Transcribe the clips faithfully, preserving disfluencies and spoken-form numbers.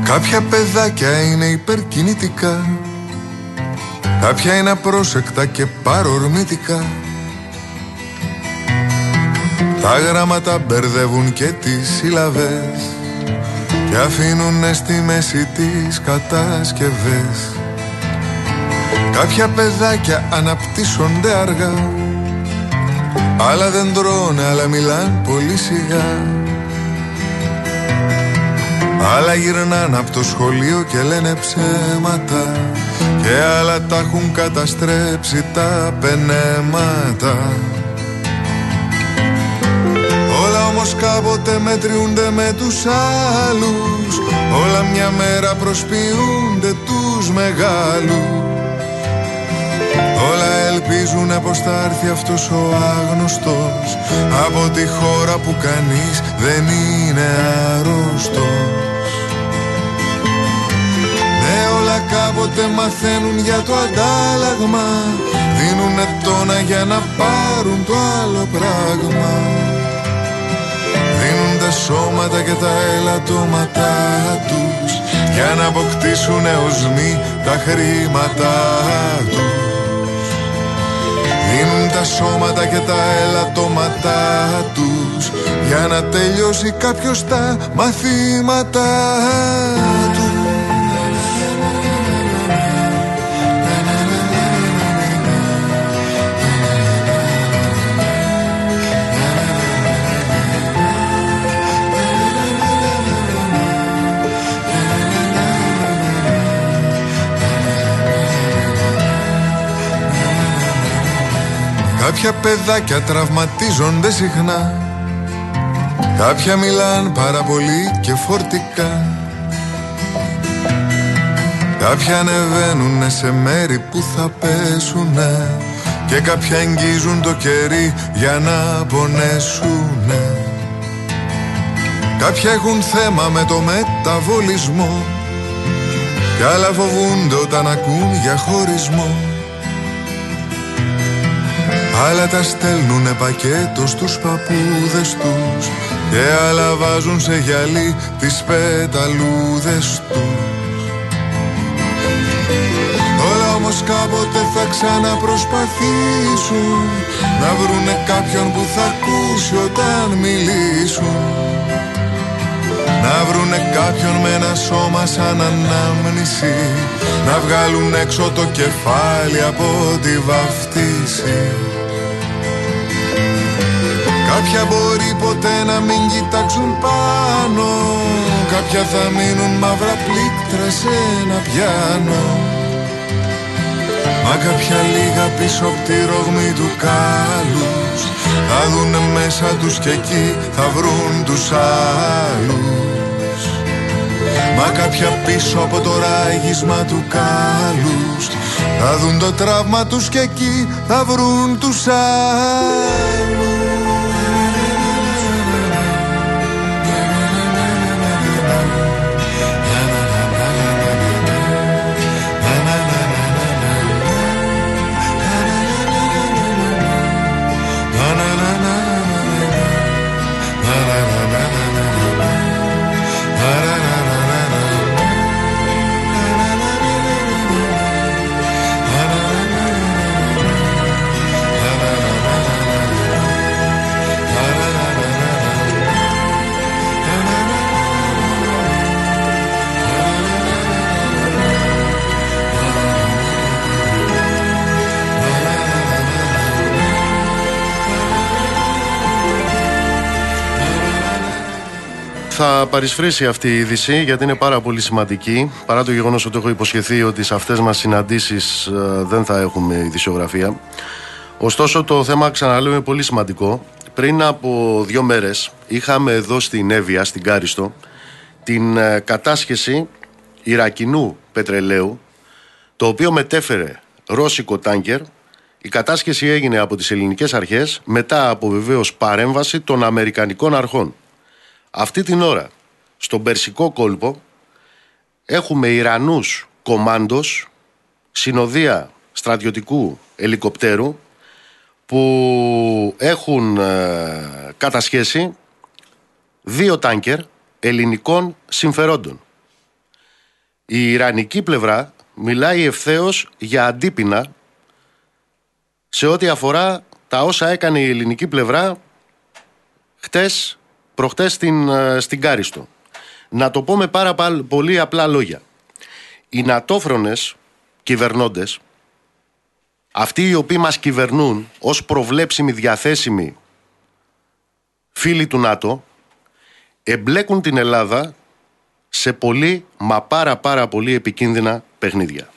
Κάποια παιδάκια είναι υπερκινητικά, κάποια είναι απρόσεκτα και παρορμητικά. Τα γράμματα μπερδεύουν και τις σύλλαβες και αφήνουνε στη μέση τις κατασκευές. Κάποια παιδάκια αναπτύσσονται αργά, άλλα δεν τρώνε, άλλα μιλάν πολύ σιγά. Άλλα γυρνάνε από το σχολείο και λένε ψέματα, και άλλα τα έχουν καταστρέψει τα πενέματα. Όλα όμως κάποτε μετριούνται με τους άλλους, όλα μια μέρα προσποιούνται τους μεγάλους. Όλα ελπίζουνε πως θα έρθει αυτός ο άγνωστος από τη χώρα που κανείς δεν είναι άρρωστος. Ναι, όλα κάποτε μαθαίνουν για το αντάλλαγμα, δίνουνε τόνα για να πάρουν το άλλο πράγμα. Δίνουν τα σώματα και τα ελαττώματά τους για να αποκτήσουνε οσμοί τα χρήματά τους. Δίνουν τα σώματα και τα ελαττώματά τους για να τελειώσει κάποιος τα μαθήματά του. Κάποια παιδάκια τραυματίζονται συχνά, κάποια μιλάν πάρα πολύ και φορτικά. Κάποια ανεβαίνουνε σε μέρη που θα πέσουνε και κάποια εγγίζουν το κερί για να πονέσουνε. Κάποια έχουν θέμα με το μεταβολισμό κι άλλα φοβούνται όταν ακούν για χωρισμό. Άλλα τα στέλνουνε πακέτο στους παππούδες τους και άλλα βάζουν σε γυαλί τις πεταλούδες τους. Όλα όμως κάποτε θα ξαναπροσπαθήσουν να βρουνε κάποιον που θα ακούσει όταν μιλήσουν. Να βρουνε κάποιον με ένα σώμα σαν ανάμνηση, να βγάλουν έξω το κεφάλι από τη βαφτίση. Κάποια μπορεί ποτέ να μην κοιτάξουν πάνω, κάποια θα μείνουν μαύρα πλήκτρα σε ένα πιάνο. Μα κάποια λίγα πίσω από τη ρογμή του κάλους θα δουνε μέσα τους και εκεί θα βρουν τους άλλους. Μα κάποια πίσω από το ράγισμα του κάλους θα δουν το τραύμα τους και εκεί θα βρουν τους άλλους. Θα παρισφρήσει αυτή η είδηση γιατί είναι πάρα πολύ σημαντική, παρά το γεγονός ότι έχω υποσχεθεί ότι σε αυτές μας συναντήσεις ε, δεν θα έχουμε ειδησιογραφία. Ωστόσο το θέμα, ξαναλέω, είναι πολύ σημαντικό. Πριν από δύο μέρες είχαμε εδώ στην Εύβοια, στην Κάριστο, την ε, κατάσχεση Ιρακινού πετρελαίου, το οποίο μετέφερε ρώσικο τάνκερ. Η κατάσχεση έγινε από τις ελληνικές αρχές μετά από βεβαίως παρέμβαση των αμερικανικών αρχών. Αυτή την ώρα, στον Περσικό κόλπο, έχουμε Ιρανούς κομάντος, συνοδεία στρατιωτικού ελικοπτέρου, που έχουν ε, κατασχέσει δύο τάνκερ ελληνικών συμφερόντων. Η ιρανική πλευρά μιλάει ευθέως για αντίπεινα σε ό,τι αφορά τα όσα έκανε η ελληνική πλευρά χτες, προχτές στην, στην Κάριστο. Να το πω με πάρα πολύ απλά λόγια. Οι νατόφρονες κυβερνώντες, αυτοί οι οποίοι μας κυβερνούν ως προβλέψιμοι διαθέσιμοι φίλοι του ΝΑΤΟ, εμπλέκουν την Ελλάδα σε πολύ, μα πάρα πάρα πολύ επικίνδυνα παιχνίδια.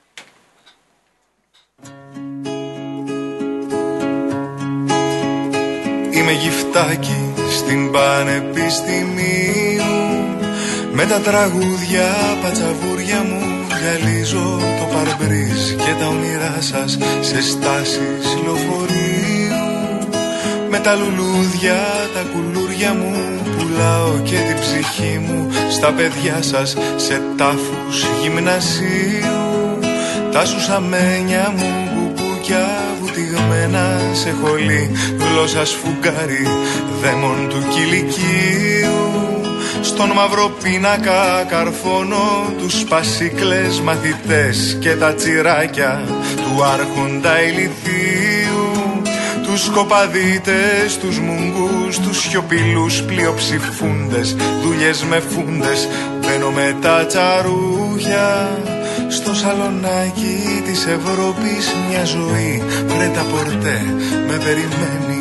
Είμαι γυφτάκι στην Πανεπιστημίου, με τα τραγούδια πατσαβούρια μου γυαλίζω το παρμπρίζ και τα όνειρά σας σε στάσεις λεωφορείου. Με τα λουλούδια, τα κουλούρια μου πουλάω και την ψυχή μου στα παιδιά σας σε τάφους γυμνασίου. Τα σουσαμένια μου μπουπούκια βουτυγμένα σε χολή, γλώσσα σφουγγάρι δαίμον του κηλικίου. Στον μαύρο πίνακα καρφώνω τους σπασίκλες μαθητές και τα τσιράκια του άρχοντα ηλιθίου. Τους σκοπαδίτες, τους μουγκούς, τους σιωπηλούς πλειοψηφούντες, δουλειές με φούντες, μπαίνω με τα τσαρούχια. Στο σαλονάκι της Ευρώπης μια ζωή πρέτα πορτέ με περιμένει.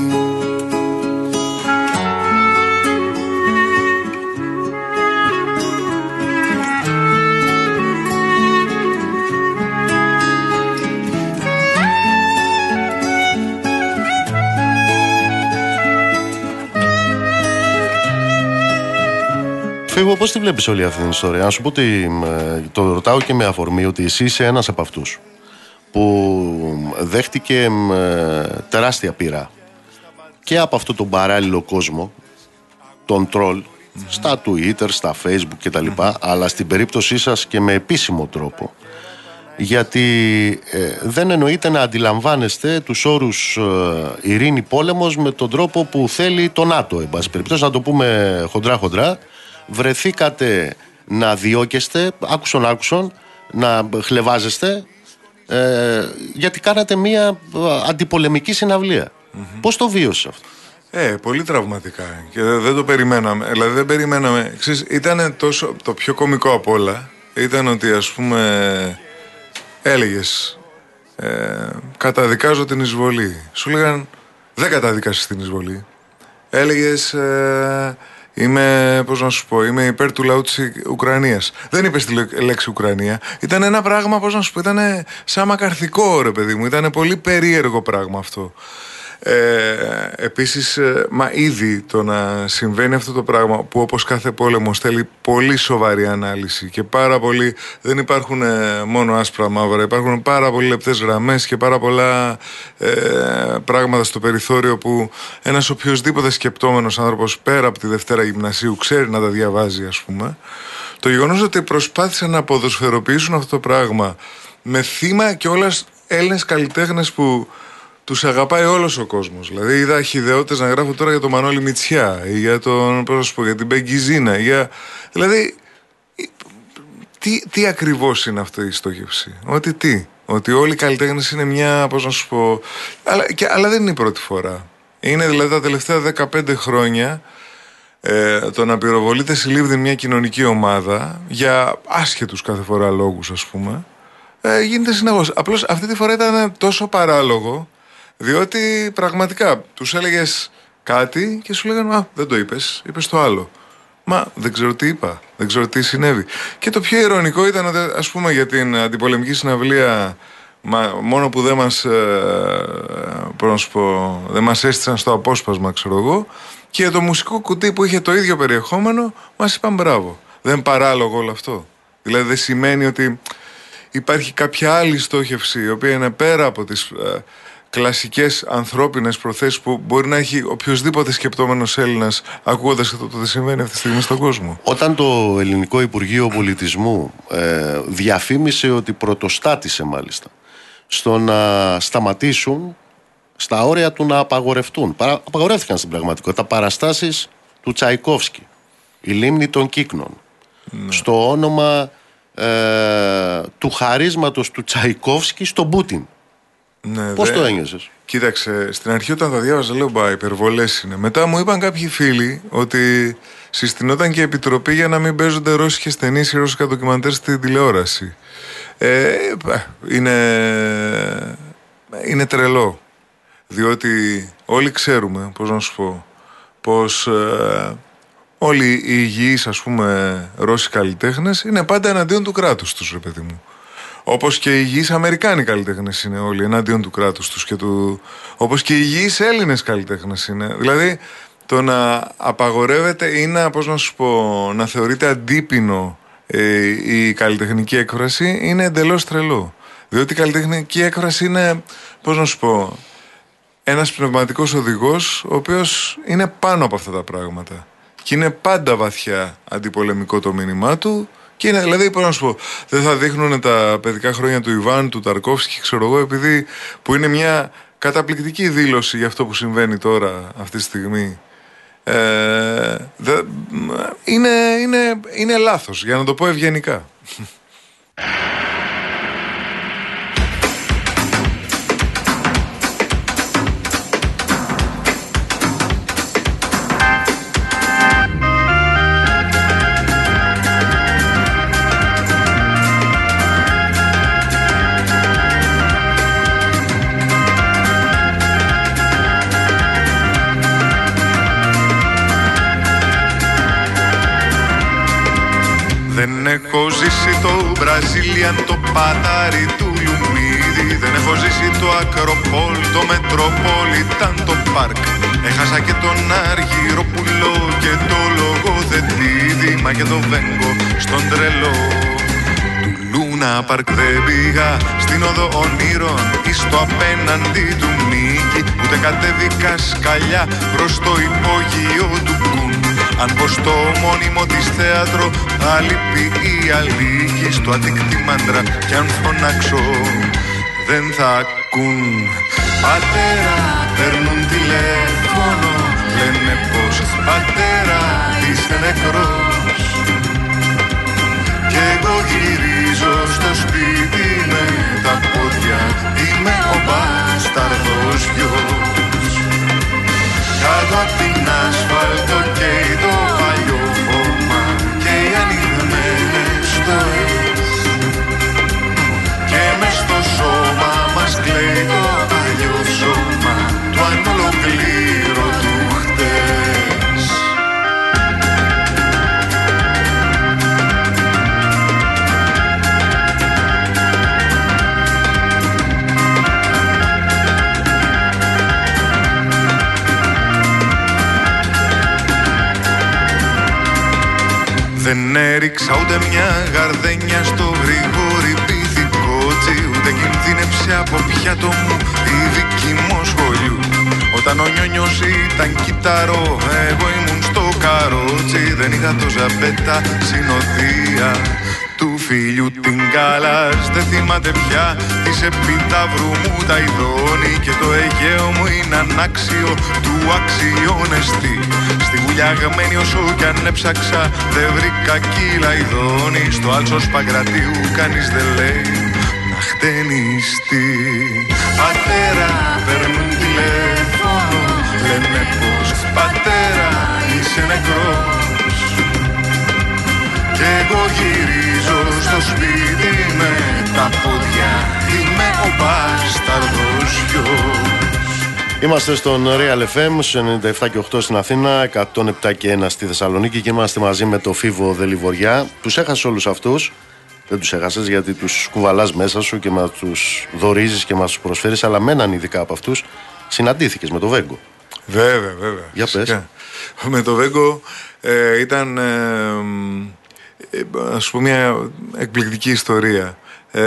Φίβο, πώς τη βλέπεις όλη αυτή την ιστορία? Να σου πω ότι το ρωτάω και με αφορμή ότι εσύ είσαι ένας από αυτούς που δέχτηκε τεράστια πείρα και από αυτό τον παράλληλο κόσμο, τον τρολ, mm-hmm. στα Twitter, στα Facebook κτλ. Mm-hmm. Αλλά στην περίπτωσή σας και με επίσημο τρόπο. Γιατί ε, δεν εννοείται να αντιλαμβάνεστε τους όρους ε, ειρήνη πόλεμος με τον τρόπο που θέλει το ΝΑΤΟ. Εν πάση περιπτώσει, να το πούμε χοντρά-χοντρά. Βρεθήκατε να διώκεστε, άκουσον άκουσον, να χλεβάζεστε, ε, γιατί κάνατε μία αντιπολεμική συναυλία. Mm-hmm. Πώς το βίωσες αυτό? Ε, πολύ τραυματικά και δεν το περιμέναμε. Δηλαδή δεν περιμέναμε. Ξέρεις, ήταν τόσο, το πιο κωμικό απ' όλα ήταν ότι, ας πούμε, έλεγες ε, καταδικάζω την εισβολή. Σου λέγαν δεν καταδικάσεις την εισβολή. Έλεγες ε, είμαι, πώς να σου πω, είμαι υπέρ του λαού της Ουκρανίας. Δεν είπες τη λέξη Ουκρανία. Ήταν ένα πράγμα, πώς να σου πω, ήταν σαν μακαρθικό, ρε παιδί μου. Ήταν πολύ περίεργο πράγμα αυτό. Ε, επίσης, ε, μα ήδη το να συμβαίνει αυτό το πράγμα που όπως κάθε πόλεμος θέλει πολύ σοβαρή ανάλυση και πάρα πολύ, δεν υπάρχουν ε, μόνο άσπρα μαύρα, υπάρχουν πάρα πολύ λεπτές γραμμές και πάρα πολλά ε, πράγματα στο περιθώριο που ένας οποιοσδήποτε σκεπτόμενος άνθρωπος πέρα από τη Δευτέρα Γυμνασίου ξέρει να τα διαβάζει, ας πούμε. Το γεγονός ότι προσπάθησαν να ποδοσφαιροποιήσουν αυτό το πράγμα με θύμα και όλες Έλληνες καλλιτέχνες που τους αγαπάει όλος ο κόσμος. Δηλαδή είδα αρχιδεώτες να γράφουν τώρα για τον Μανώλη Μητσιά ή για τον, πώς να σου πω, για την Μπεγκιζίνα. Για... Δηλαδή, τι, τι ακριβώς είναι αυτή η στόχευση? Ότι τι? Ότι όλοι οι καλλιτέχνες είναι μια, πώς να σου πω... Αλλά, και, αλλά δεν είναι η πρώτη φορά. Είναι δηλαδή τα τελευταία δεκαπέντε χρόνια ε, το να πυροβολείται συλλήβδη μια κοινωνική ομάδα για άσχετους κάθε φορά λόγους, ας πούμε. Ε, γίνεται συνεχώς. Απλώς αυτή τη φορά ήταν τόσο παράλογο, διότι πραγματικά τους έλεγες κάτι και σου λέγανε «Α, δεν το είπες, είπες το άλλο». Μα δεν ξέρω τι είπα, δεν ξέρω τι συνέβη. Και το πιο ειρωνικό ήταν ότι, ας πούμε, για την αντιπολεμική συναυλία, μα, μόνο που δεν μας, ε, πώς να σου πω, δεν μας έστησαν στο απόσπασμα, ξέρω εγώ, και για το μουσικό κουτί που είχε το ίδιο περιεχόμενο, μας είπαν μπράβο. Δεν είναι παράλογο όλο αυτό? Δηλαδή δεν σημαίνει ότι υπάρχει κάποια άλλη στόχευση, η οποία είναι πέρα από τις ε, κλασικές ανθρώπινες προθέσεις που μπορεί να έχει οποιοσδήποτε σκεπτόμενος Έλληνας ακούγοντας το τι συμβαίνει αυτή τη στιγμή στον κόσμο. Όταν το Ελληνικό Υπουργείο Πολιτισμού ε, διαφήμισε ότι πρωτοστάτησε μάλιστα στο να σταματήσουν στα όρια του να απαγορευτούν, παρα, απαγορεύτηκαν στην πραγματικότητα παραστάσεις του Τσαϊκόφσκι, η Λίμνη των Κύκνων, ναι. στο όνομα ε, του χαρίσματος του Τσαϊκόφσκι στον Πούτιν. Ναι, πώς δε... το ένιωσες? Κοίταξε, στην αρχή όταν τα διάβαζα λέω μπα, υπερβολές είναι. Μετά μου είπαν κάποιοι φίλοι ότι συστηνόταν και επιτροπή για να μην παίζονται ρώσικες ταινίες ή ρώσικα ντοκιμαντέρ στην τηλεόραση. Ε, είναι, είναι τρελό. Διότι όλοι ξέρουμε, πώς να σου πω, πως ε, όλοι οι υγιείς, ας πούμε, Ρώσοι καλλιτέχνες είναι πάντα εναντίον του κράτους τους, ρε παιδί μου. Όπως και οι υγιείς Αμερικάνοι καλλιτέχνες είναι όλοι εναντίον του κράτους τους και του... όπως και οι υγιείς Έλληνες καλλιτέχνες είναι. Δηλαδή το να απαγορεύεται ή να, πώς να σου πω, να θεωρείται αντίπινο ε, η καλλιτεχνική έκφραση είναι εντελώς τρελό. Διότι η καλλιτεχνική έκφραση είναι, πώς να σου πω, ένας πνευματικός οδηγός ο οποίος είναι πάνω από αυτά τα πράγματα. Και είναι πάντα βαθιά αντιπολεμικό το μήνυμά του. Και είναι, δηλαδή, πώς να σου πω, δεν θα δείχνουν τα παιδικά χρόνια του Ιβάν, του Ταρκόφσκι, ξέρω εγώ, επειδή που είναι μια καταπληκτική δήλωση για αυτό που συμβαίνει τώρα, αυτή τη στιγμή. Ε, δε, είναι, είναι, είναι λάθος, για να το πω ευγενικά. Δεν έχω ζήσει το Μπραζίλιαν, το πατάρι του Λουμίδι. Δεν έχω ζήσει το Ακροπόλ, το Μετροπόλιταν, το Πάρκ. Έχασα και τον Αργυροπουλό και το Λογοθετίδη, μα και το Βέγκο στον τρελό του Λούνα Πάρκ. Δεν πήγα στην οδό ονείρων ή στο απέναντι του Μίκη, ούτε κατέβηκα σκαλιά προς το υπόγειο του Κουν. Αν πω στο μόνιμο της θέατρο θα λείπει η αλήκη, στο αντικτήμαντρα κι αν φωνάξω δεν θα ακούν. Πατέρα, παίρνουν τηλέφωνο, λένε πως πατέρα είσαι νεκρός. Κι εγώ γυρίζω στο σπίτι με τα πόδια, είμαι ο μπάσταρδος γιος. Κάτω απ' την ασφάλτο καίει το παλιό χώμα και οι ανοιγμένες στοές. Και μες στο σώμα μας κλαίει το παλιό σώμα του ανολοκλήρωτου χτες. Δεν έριξα ούτε μια γαρδένια στο Γρηγόρι Πυθικότσι, ούτε κινδύνεψε από πιάτο μου η δική μου σχολιού. Όταν ο Νιόνιος ήταν κυταρό, εγώ ήμουν στο καρότσι. Δεν είχα το ζαμπέτα συνοδεία του φίλιου την Καλάς. Δεν θυμάται πια της Επιταύρου μου τα ειδώνει, και το Αιγαίο μου είναι ανάξιο του αξιώνεστη. Στη βουλιαγμένη όσο κι αν έψαξα δεν βρήκα κύλα ειδώνει. Στο Άλσος Παγκρατίου κανείς δεν λέει να χτενιστεί. Πατέρα, παίρνουν τηλέφωνο, λένε πως πατέρα είσαι νεκρός. Κι εγώ γυρίζω στο σπίτι με τα πόδια, είμαι ο μπάσταρδος γιος. Είμαστε στον Real εφ εμ στους ενενήντα επτά και οκτώ στην Αθήνα, εκατόν επτά και ένα στη Θεσσαλονίκη, και είμαστε μαζί με το Φίβο Δελιβοριά. Τους έχασες όλους αυτούς, δεν τους έχασες γιατί τους κουβαλάς μέσα σου και μας τους δωρίζεις και μας τους προσφέρεις, αλλά με έναν ειδικά από αυτούς συναντήθηκες με το Βέγκο. Βέβαια, βέβαια. Για πες. Με το Βέγκο ε, ήταν ε, ε, ας πούμε μια εκπληκτική ιστορία. Ε,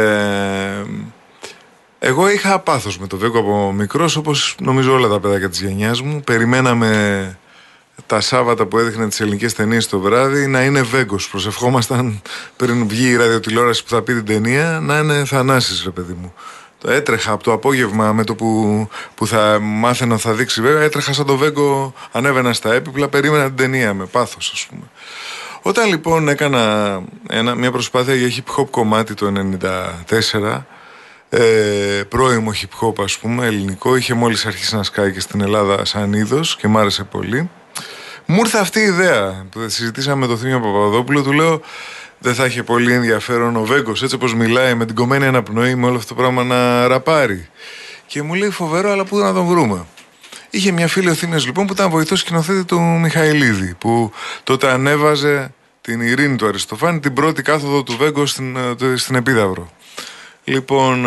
Εγώ είχα πάθος με το Βέγκο από μικρός, όπως νομίζω όλα τα παιδάκια της γενιάς μου. Περιμέναμε τα Σάββατα που έδειχνε τις ελληνικές ταινίες το βράδυ να είναι Βέγκος. Προσευχόμασταν πριν βγει η ραδιοτηλεόραση που θα πει την ταινία να είναι Θανάσης, ρε παιδί μου. Το έτρεχα από το απόγευμα με το που, που θα μάθαινα θα δείξει βέβαια. Έτρεχα σαν το Βέγκο, ανέβαινα στα έπιπλα, περίμενα την ταινία με πάθος, ας πούμε. Όταν λοιπόν έκανα ένα, μια προσπάθεια για hip hop κομμάτι το ενενήντα τέσσερα, ε, πρώιμο hip hop ας πούμε, ελληνικό, είχε μόλις αρχίσει να σκάει και στην Ελλάδα σαν είδος και μ' άρεσε πολύ. Μου ήρθε αυτή η ιδέα που συζητήσαμε με τον Θήμιο Παπαδόπουλο, του λέω δεν θα είχε πολύ ενδιαφέρον ο Βέγκος έτσι όπως μιλάει με την κομμένη αναπνοή με όλο αυτό το πράγμα να ραπάρει. Και μου λέει φοβερό, αλλά πού να τον βρούμε. Είχε μια φίλη ο Θήμιος λοιπόν που ήταν βοηθός σκηνοθέτη του Μιχαηλίδη, που τότε ανέβαζε την Ειρήνη του Αριστοφάνη, την πρώτη κάθοδο του Βέγκο στην, στην Επίδαυρο. Λοιπόν,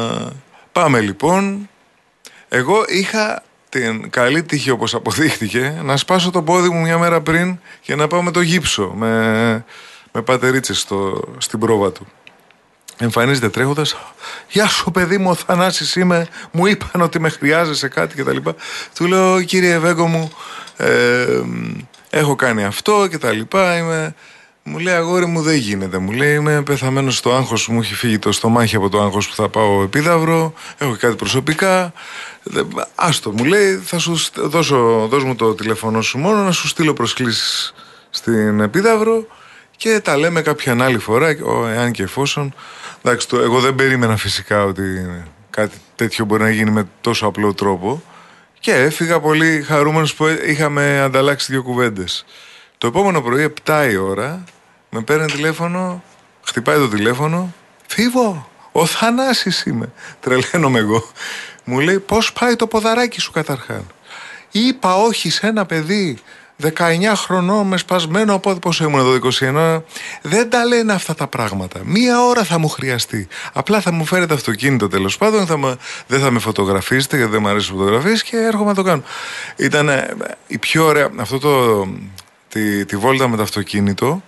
πάμε λοιπόν. Εγώ είχα την καλή τύχη, όπως αποδείχτηκε, να σπάσω το πόδι μου μια μέρα πριν και να πάω με το γύψο, με, με πατερίτσες στο, στην πρόβα του. Εμφανίζεται τρέχοντας, γεια σου παιδί μου, ο Θανάσης είμαι, μου είπαν ότι με χρειάζεσαι κάτι κτλ. Του λέω, κύριε Βέγκο μου, ε, έχω κάνει αυτό κτλ. Είμαι... Μου λέει, αγόρι μου, δεν γίνεται. Μου λέει, είμαι πεθαμένος στο άγχος, μου έχει φύγει το στομάχι από το άγχος που θα πάω Επίδαυρο, έχω και κάτι προσωπικά. Άστο, μου λέει, θα σου δώσω, δώσ' μου το τηλέφωνο σου μόνο, να σου στείλω προσκλήσεις στην Επίδαυρο και τα λέμε κάποια άλλη φορά, εάν και εφόσον. Εντάξει, το, εγώ δεν περίμενα φυσικά ότι κάτι τέτοιο μπορεί να γίνει με τόσο απλό τρόπο και έφυγα πολύ χαρούμενος που είχαμε ανταλλάξει δύο κουβέντες. Το επόμενο πρωί, επτά η ώρα, με παίρνει τηλέφωνο, χτυπάει το τηλέφωνο. Φίβο, ο Θανάσης είμαι. Τρελαίνομαι εγώ. Μου λέει, πώς πάει το ποδαράκι σου καταρχάν. Είπα όχι σε ένα παιδί δεκαεννιά χρονών με σπασμένο από πόσο ήμουν εδώ, είκοσι ένα. Δεν τα λένε αυτά τα πράγματα. Μία ώρα θα μου χρειαστεί. Απλά θα μου φέρετε αυτοκίνητο τέλος πάντων. Θα με, δεν θα με φωτογραφίσετε γιατί δεν μου αρέσει φωτογραφίες και έρχομαι να το κάνω. Ήταν η πιο ωραία. Αυτό το. Τη, τη βόλτα με το αυτοκίνητο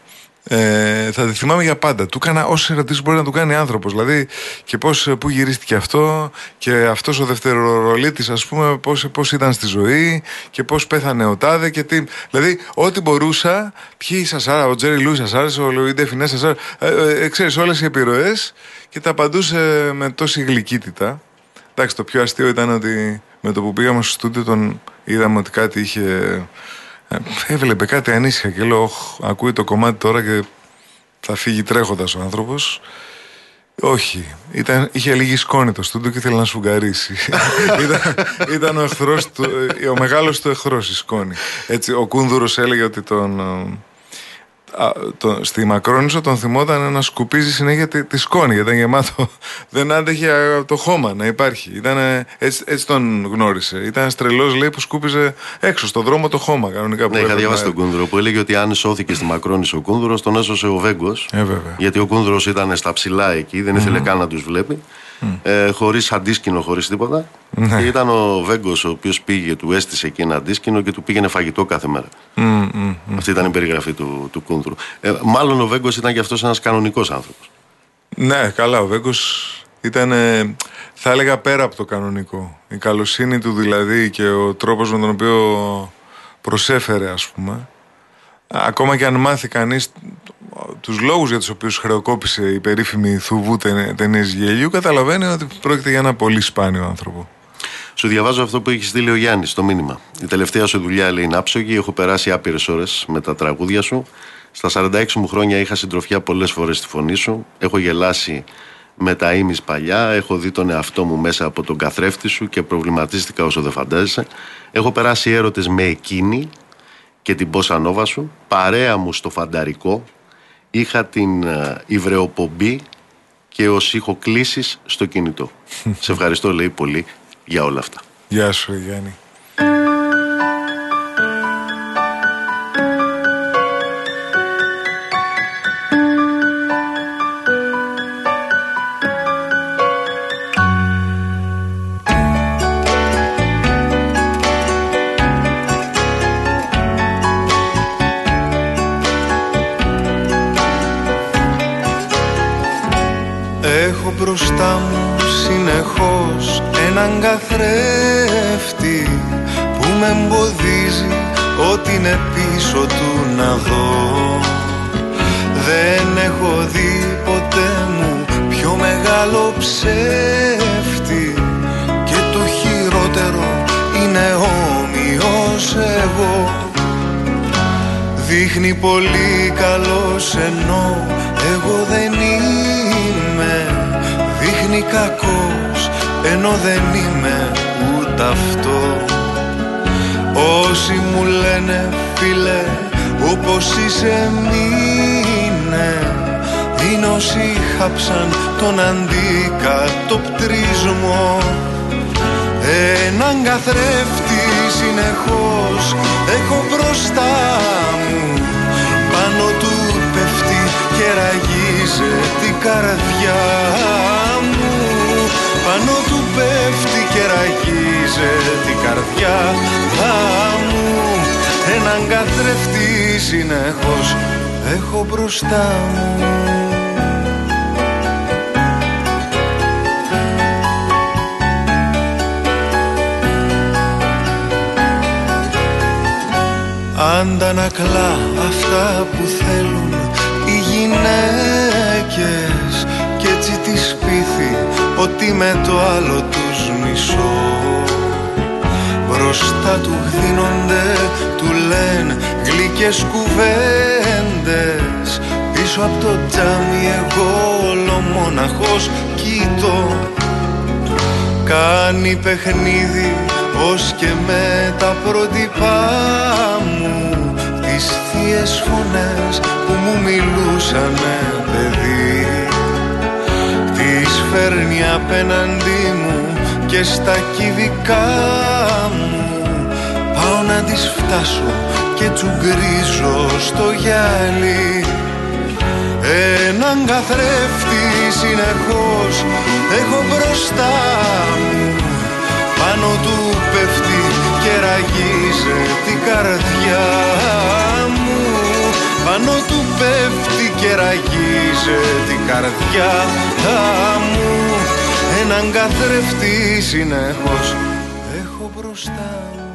ε, θα τη θυμάμαι για πάντα. Του έκανα όσες ερωτήσεις μπορεί να του κάνει άνθρωπος. Δηλαδή και πώς, πού γυρίστηκε αυτό και αυτός ο δευτερορολίτης ας πούμε πώς, πώς ήταν στη ζωή και πώς πέθανε ο τάδε και τι. Δηλαδή ό,τι μπορούσα, ποιοι σας άρεσε, ο Τζέρι Λούις σας άρεσε, ο Λουί ντε Φινές σας άρεσε, ε, ε, ξέρεις όλες οι επιρροές και τα απαντούσε με τόση γλυκύτητα. Εντάξει, το πιο αστείο ήταν ότι με το που πήγαμε στο στούντιο τον είδαμε ότι κάτι είχε... Έβλεπε κάτι ανήσυχα και λέω ακούει το κομμάτι τώρα και θα φύγει τρέχοντας ο άνθρωπος. Όχι, ήταν, είχε λίγη σκόνη το στούντιο και ήθελε να σφουγγαρίσει. ήταν, ήταν ο εχθρός του, ο μεγάλος του εχθρός η σκόνη. Έτσι, ο Κούνδουρος έλεγε ότι τον, α, το, στη Μακρόνισσο τον θυμόταν να σκουπίζει συνέχεια τη, τη σκόνη γιατί ήταν γεμάτο, δεν άντεχε το χώμα να υπάρχει. Ήταν, έτσι, έτσι τον γνώρισε. Ήταν ένας τρελός, λέει, που σκούπιζε έξω στον δρόμο το χώμα κανονικά. Ναι, είχα διαβάσει τον Κούνδουρο που έλεγε ότι αν σώθηκε στη Μακρόνισσο ο Κούνδουρος, τον έσωσε ο Βέγκος. Ε, γιατί ο Κούνδουρος ήταν στα ψηλά εκεί, δεν ήθελε mm. καν να τους βλέπει. Mm. Ε, χωρίς αντίσκηνο, χωρίς τίποτα. Mm. Και ήταν ο Βέγκος ο οποίος πήγε, του έστησε εκεί ένα αντίσκηνο και του πήγαινε φαγητό κάθε μέρα. Mm, mm, mm. Αυτή ήταν η περιγραφή του, του Κούνδουρου. Ε, μάλλον ο Βέγκος ήταν και αυτός ένας κανονικός άνθρωπος. Ναι, καλά, ο Βέγκος ήταν, θα έλεγα, πέρα από το κανονικό. Η καλοσύνη του δηλαδή και ο τρόπος με τον οποίο προσέφερε, ας πούμε. Ακόμα και αν μάθει κανείς τους λόγους για τους οποίους χρεοκόπησε η περίφημη Θουβού ταινίες γελίου, καταλαβαίνει ότι πρόκειται για ένα πολύ σπάνιο άνθρωπο. Σου διαβάζω αυτό που έχει στείλει ο Γιάννης στο μήνυμα. Η τελευταία σου δουλειά, λέει, είναι άψογη. Έχω περάσει άπειρες ώρες με τα τραγούδια σου. Στα σαράντα έξι μου χρόνια είχα συντροφιά πολλές φορές στη φωνή σου. Έχω γελάσει με τα ήμις παλιά. Έχω δει τον εαυτό μου μέσα από τον καθρέφτη σου και προβληματίστηκα όσο δεν φαντάζεσαι. Έχω περάσει έρωτες με εκείνη και την Μπόσα Νόβα σου. Παρέα μου στο φανταρικό. Είχα την uh, υβρεοπομπή και ως ηχοκλήσεις στο κινητό. Σε ευχαριστώ, λέει, πολύ για όλα αυτά. Γεια σου, Γιάννη. Έχω μπροστά μου συνεχώς έναν καθρέφτη που με εμποδίζει ό,τι είναι πίσω του να δω. Δεν έχω δει ποτέ μου πιο μεγάλο ψεύτη και το χειρότερο είναι όμοιος εγώ. Δείχνει πολύ καλός ενώ εγώ δεν είμαι. Δείχνει κακός ενώ δεν είμαι ούτε αυτό. Όσοι μου λένε φίλε όπως είσαι μείνε, είναι όσοι χάψαν τον αντικατοπτρισμό. Έναν καθρέφτη συνεχώς έχω μπροστά μου. Πάνω του πέφτει και ραγίζει την καρδιά μου. Πάνω του πέφτει και ραγίζει την καρδιά μου. Έναν καθρέφτη συνεχώς έχω μπροστά μου. Αντανακλά αυτά που θέλουν οι γυναίκες κι έτσι τις πείθει ότι με το άλλο τους μισώ. Μπροστά του γδίνονται, του λένε γλυκές κουβέντες. Πίσω από το τζάμι εγώ ολομόναχος κοιτώ. Κάνει παιχνίδι ως και με τα πρότυπά μου, τις θείες φωνές που μου μιλούσανε παιδί. Τις φέρνει απέναντί μου και στα κυβικά μου. Πάω να τις φτάσω και τσουγκρίζω στο γυαλί. Έναν καθρέφτη συνεχώς έχω μπροστά μου. Πάνω του πέφτει και ραγίζει την καρδιά μου. Πάνω του πέφτει και ραγίζει την καρδιά μου. Έναν καθρέφτη συνεχώς έχω μπροστά μου.